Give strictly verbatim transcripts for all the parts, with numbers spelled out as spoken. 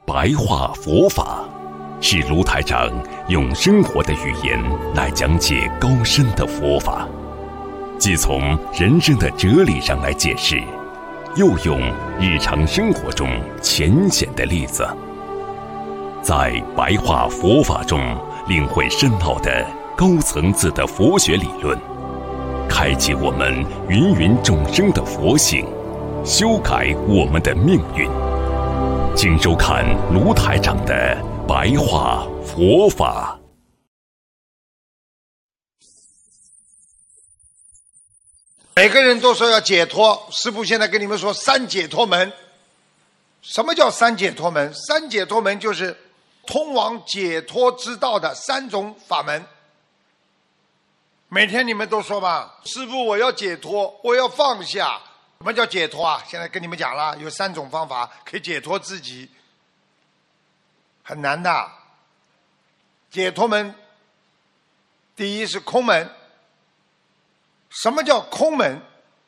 白话佛法，是卢台长用生活的语言来讲解高深的佛法，既从人生的哲理上来解释，又用日常生活中浅显的例子，在白话佛法中领会深奥的高层次的佛学理论，开启我们芸芸众生的佛性，修改我们的命运。请收看卢台长的白话佛法。 每个人都说要解脱，师父现在跟你们说三解脱门。什么叫三解脱门？三解脱门就是通往解脱之道的三种法门。每天你们都说吧，师父我要解脱，我要放下。什么叫解脱啊？现在跟你们讲了，有三种方法可以解脱自己，很难的。解脱门，第一是空门。什么叫空门？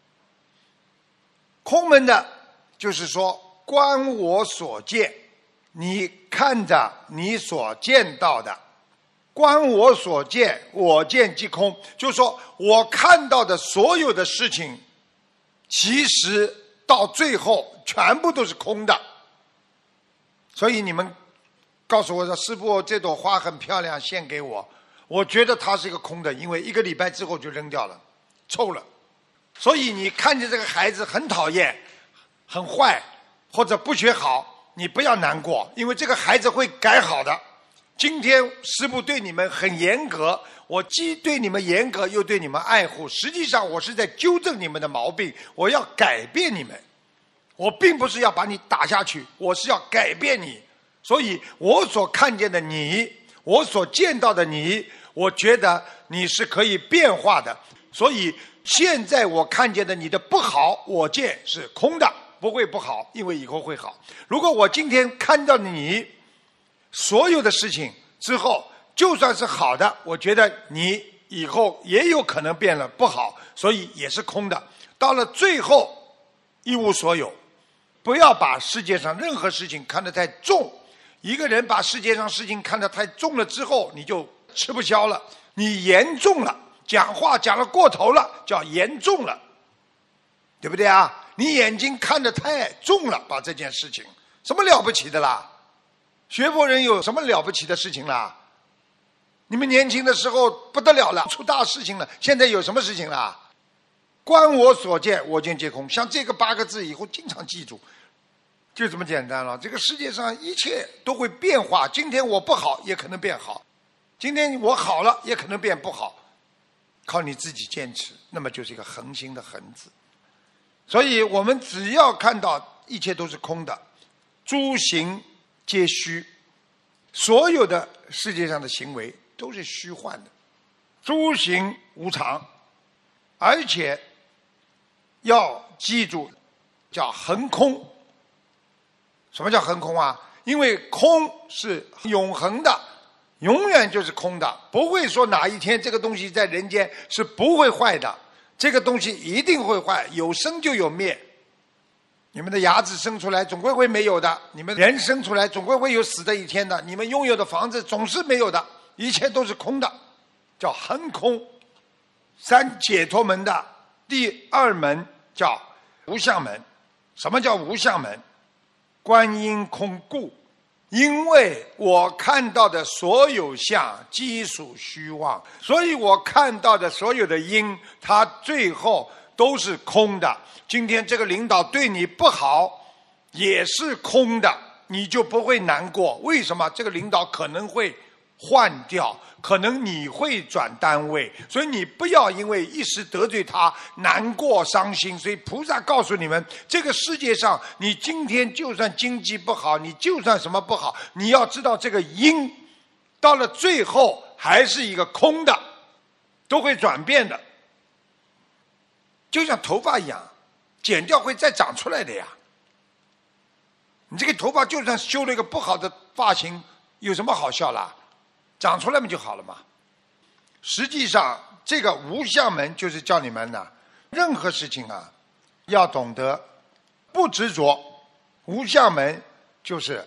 空门的就是说观我所见，你看着你所见到的，观我所见，我见即空，就是说我看到的所有的事情其实到最后全部都是空的。所以你们告诉我说，师父这朵花很漂亮，献给我，我觉得它是一个空的，因为一个礼拜之后就扔掉了，臭了。所以你看见这个孩子很讨厌，很坏，或者不学好，你不要难过，因为这个孩子会改好的。今天师父对你们很严格，我既对你们严格又对你们爱护，实际上我是在纠正你们的毛病，我要改变你们，我并不是要把你打下去，我是要改变你。所以我所看见的你，我所见到的你，我觉得你是可以变化的。所以现在我看见的你的不好，我见是空的，不会不好，因为以后会好。如果我今天看到你所有的事情之后，就算是好的，我觉得你以后也有可能变了不好，所以也是空的。到了最后一无所有。不要把世界上任何事情看得太重，一个人把世界上事情看得太重了之后，你就吃不消了，你严重了，讲话讲得过头了，叫严重了，对不对啊？你眼睛看得太重了，把这件事情什么了不起的啦？学佛人有什么了不起的事情啦？你们年轻的时候不得了了，出大事情了，现在有什么事情啦？观我所见，我见皆空。像这个八个字以后经常记住，就这么简单了。这个世界上一切都会变化，今天我不好也可能变好，今天我好了也可能变不好，靠你自己坚持，那么就是一个恒心的恒字。所以我们只要看到一切都是空的，诸行皆虚，所有的世界上的行为都是虚幻的，诸行无常，而且要记住叫横空。什么叫横空啊？因为空是永恒的，永远就是空的，不会说哪一天这个东西在人间是不会坏的，这个东西一定会坏，有生就有灭。你们的牙齿生出来总归会没有的，你们人生出来总归会有死的一天的，你们拥有的房子总是没有的，一切都是空的，叫横空。三解脱门的第二门叫无相门。什么叫无相门？观因空故，因为我看到的所有相皆属虚妄，所以我看到的所有的因，它最后都是空的。今天这个领导对你不好也是空的，你就不会难过。为什么？这个领导可能会换掉，可能你会转单位，所以你不要因为一时得罪他难过伤心。所以菩萨告诉你们，这个世界上你今天就算经济不好，你就算什么不好，你要知道这个因到了最后还是一个空的，都会转变的，就像头发一样，剪掉会再长出来的呀。你这个头发就算修了一个不好的发型，有什么好笑啦？长出来嘛就好了嘛。实际上这个无相门就是叫你们呢，任何事情啊要懂得不执着。无相门就是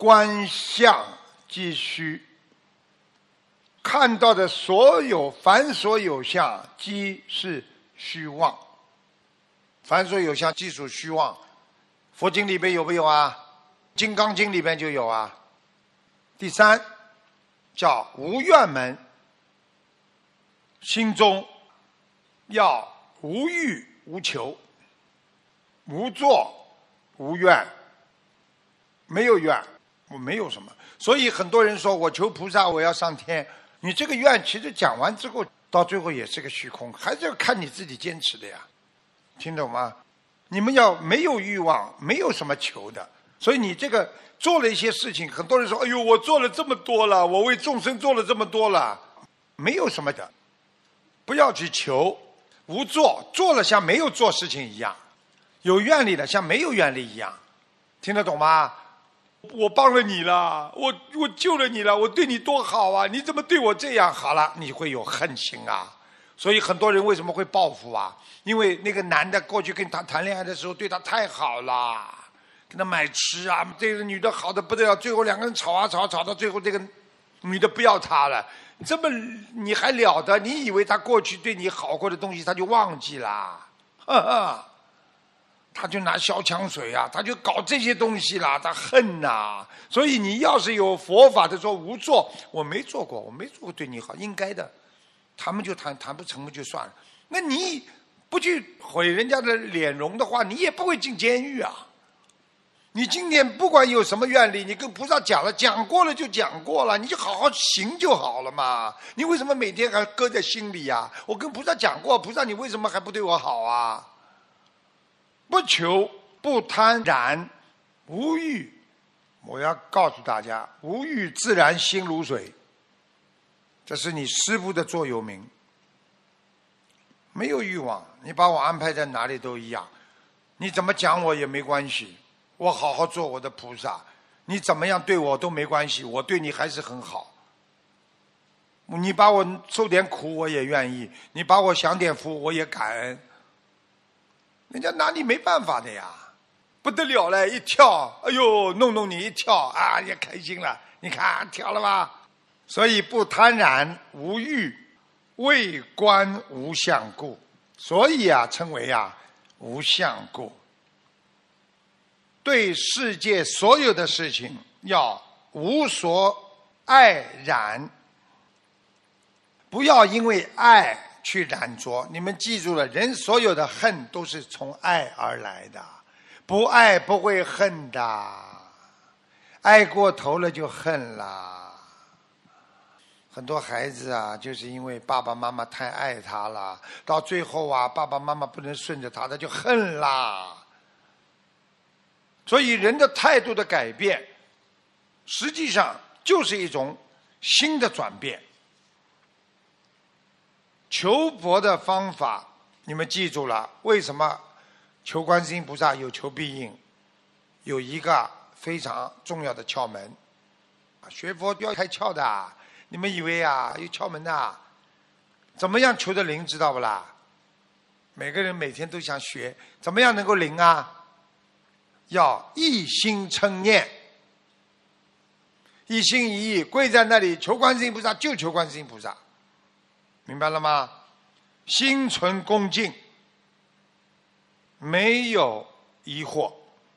观相即虚，看到的所有凡所有相，即是虚妄。凡所有相，即属虚妄。佛经里边有没有啊？金刚经里边就有啊。第三叫无愿门，心中要无欲无求，无作无愿，没有愿，我没有什么。所以很多人说我求菩萨我要上天，你这个愿其实讲完之后到最后也是个虚空，还是要看你自己坚持的呀，听懂吗？你们要没有欲望，没有什么求的，所以你这个做了一些事情，很多人说哎呦我做了这么多了，我为众生做了这么多了，没有什么的，不要去求。无做，做了像没有做事情一样，有愿力的像没有愿力一样，听得懂吗？我帮了你了，我我救了你了，我对你多好啊，你怎么对我这样？好了，你会有恨心啊。所以很多人为什么会报复啊？因为那个男的过去跟他谈恋爱的时候对他太好了，跟他买吃啊，这个女的好的不得了，最后两个人吵啊吵，吵到最后这个女的不要他了，这么你还了得？你以为他过去对你好过的东西他就忘记了？呵呵，他就拿消枪水啊，他就搞这些东西啦，他恨呐、啊。所以你要是有佛法的说无做，我没做过，我没做过对你好，应该的。他们就谈谈不成就算了。那你不去毁人家的脸容的话，你也不会进监狱啊。你今天不管有什么愿力，你跟菩萨讲了，讲过了就讲过了，你就好好行就好了嘛。你为什么每天还搁在心里呀？我跟菩萨讲过，菩萨你为什么还不对我好啊？不求，不贪染，无欲。我要告诉大家，无欲自然心如水，这是你师父的座右铭。没有欲望，你把我安排在哪里都一样，你怎么讲我也没关系，我好好做我的菩萨，你怎么样对我都没关系，我对你还是很好。你把我受点苦我也愿意，你把我享点福我也感恩。人家拿你没办法的呀，不得了了，一跳，哎呦，弄弄你一跳啊，也开心了，你看跳了吧。所以不贪染，无欲，为观无相故，所以啊，称为啊无相故。对世界所有的事情要无所爱染，不要因为爱去染着。你们记住了，人所有的恨都是从爱而来的，不爱不会恨的，爱过头了就恨了。很多孩子啊，就是因为爸爸妈妈太爱他了，到最后啊，爸爸妈妈不能顺着他，他就恨啦。所以人的态度的改变，实际上就是一种新的转变。求佛的方法，你们记住了，为什么求观世音菩萨有求必应？有一个非常重要的窍门，学佛要开窍的。你们以为啊有窍门的、啊？怎么样求得灵，知道不啦？每个人每天都想学，怎么样能够灵啊？要一心称念，一心一意跪在那里求观世音菩萨，就求观世音菩萨，明白了吗？心存恭敬，没有疑惑。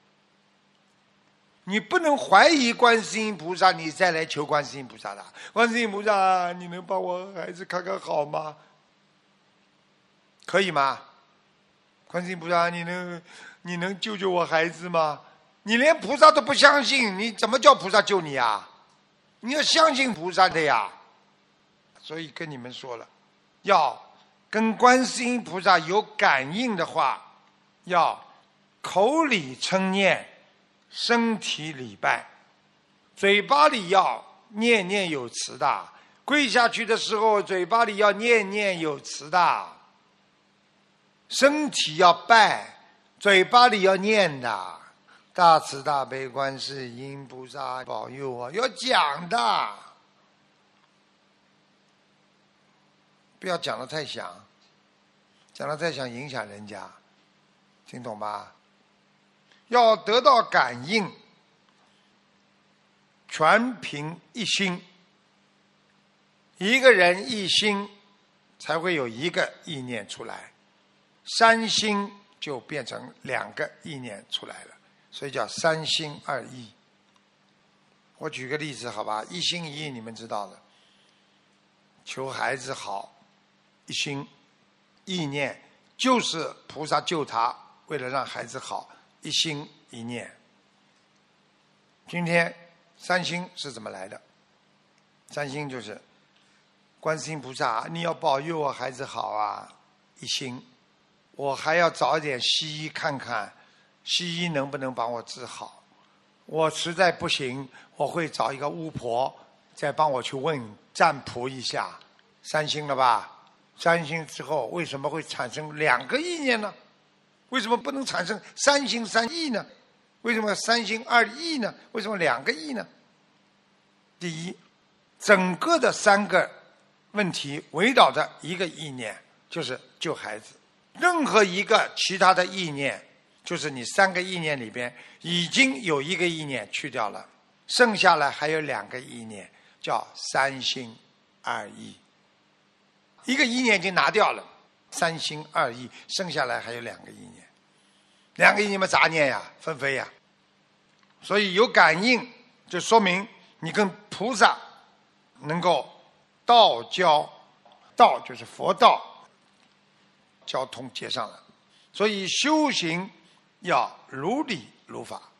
你不能怀疑观世音菩萨，你再来求观世音菩萨的。观世音菩萨，你能帮我孩子看看好吗？可以吗？观世音菩萨，你能你能救救我孩子吗？你连菩萨都不相信，你怎么叫菩萨救你啊？你要相信菩萨的呀。所以跟你们说了，要跟观世音菩萨有感应的话，要口里称念，身体礼拜，嘴巴里要念念有词的，跪下去的时候嘴巴里要念念有词的，身体要拜，嘴巴里要念的。大慈大悲观世音菩萨保佑我，要讲的，不要讲得太响，讲得太响影响人家，听懂吧？要得到感应， 全凭一心。一个人一心，才会有一个意念出来，三心就变成两个意念出来了，所以叫三心二意。我举个例子好吧，一心一意你们知道的，求孩子好，一心意念就是菩萨救他，为了让孩子好，一心一念。今天三心是怎么来的？三心就是观世音菩萨，你要保佑我孩子好啊，一心。我还要找一点西医看看，西医能不能帮我治好。我实在不行，我会找一个巫婆再帮我去问占卜一下。三心了吧？三心之后为什么会产生两个意念呢？为什么不能产生三心三意呢？为什么三心二意呢？为什么两个意呢？第一，整个的三个问题围绕着一个意念，就是救孩子。任何一个其他的意念，就是你三个意念里边已经有一个意念去掉了，剩下来还有两个意念，叫三心二意。一个意念已经拿掉了，三心二意，剩下来还有两个意念。两个意念嘛，杂念呀，纷飞呀。所以有感应，就说明你跟菩萨能够道交，道就是佛道，交通接上了。所以修行要如理如法。